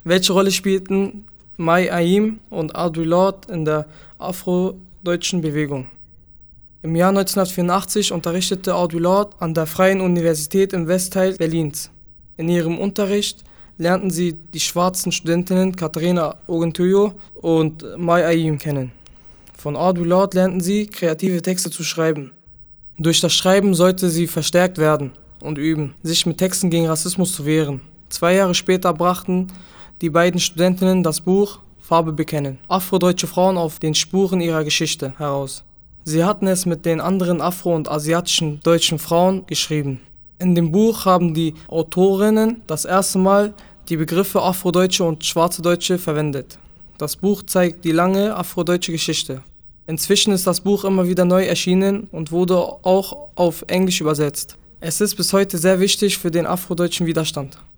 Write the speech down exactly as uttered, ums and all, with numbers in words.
Welche Rolle spielten Mai Aym und Audre Lorde in der afrodeutschen Bewegung? Im Jahr neunzehnhundertvierundachtzig unterrichtete Audre Lorde an der Freien Universität im Westteil Berlins. In ihrem Unterricht lernten sie die schwarzen Studentinnen Katharina Oguntoyo und Mai Aym kennen. Von Audre Lorde lernten sie, kreative Texte zu schreiben. Durch das Schreiben sollte sie verstärkt werden und üben, sich mit Texten gegen Rassismus zu wehren. Zwei Jahre später brachten die beiden Studentinnen das Buch Farbe bekennen, afrodeutsche Frauen auf den Spuren ihrer Geschichte heraus. Sie hatten es mit den anderen afro- und asiatischen deutschen Frauen geschrieben. In dem Buch haben die Autorinnen das erste Mal die Begriffe Afrodeutsche und Schwarze Deutsche verwendet. Das Buch zeigt die lange afrodeutsche Geschichte. Inzwischen ist das Buch immer wieder neu erschienen und wurde auch auf Englisch übersetzt. Es ist bis heute sehr wichtig für den afrodeutschen Widerstand.